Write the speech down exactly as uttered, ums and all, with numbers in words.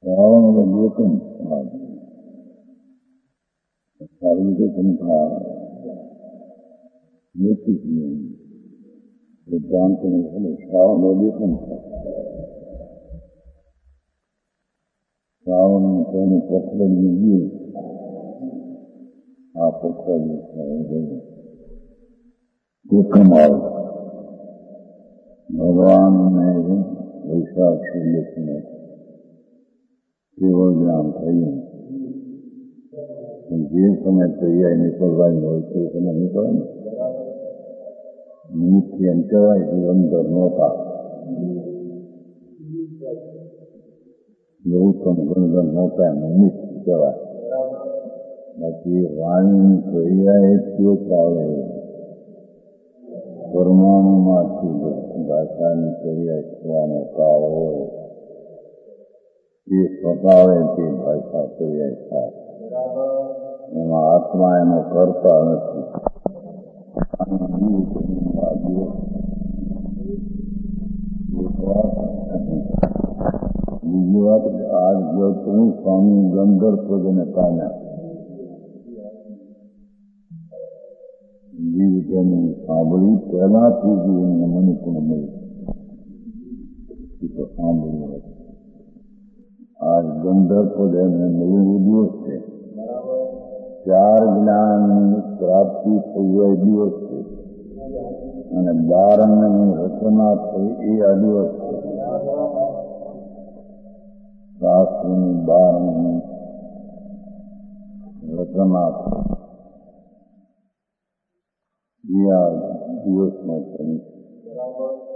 श्रावणलेखन शारीरिकम था नैतिक नियम वेदांत में है श्रावणलेखन था श्रावण कोने पकड़िए आप पकड़िए कमाल भगवान ने वैशाख शुल्क में केवल ज्ञान थी જે સમય તૈયારી નીકળવાની હોય તે સમય નીકળે ને નિમિત્તથી એમ કહેવાય કે અંદર નહોતા ગૌતમ ગંગન નહોતા નિમિત્ત કહેવાય બાકી વાણીની ક્રિયાએ તે કાળે પરમાણુમાંથી ભાષાની ક્રિયા થવાનો કાળ હોય તે સ્વભાવે તે ભાષા ક્રિયા થાય એમાં આત્મા એનો કરતા નથી બીજી વાત આજ જો તું સ્વામી ગંધર્વ પદને પામ્યા જીવ તેની સાંભળી પહેલાથી જ એમને મનુષ્યને મળી એ તો સાંભળી હોય આજ ગંધર્વ પદ એમને મળી દિવસ છે ચાર જ્ઞાનની પ્રાપ્તિ થઈ એ દિવસ છે અને બાર અંગની રચના થઈ એ આ દિવસ છે શાસ્ત્રની બાર અંગની રચના થઈ એ આ દિવસમાં થઈ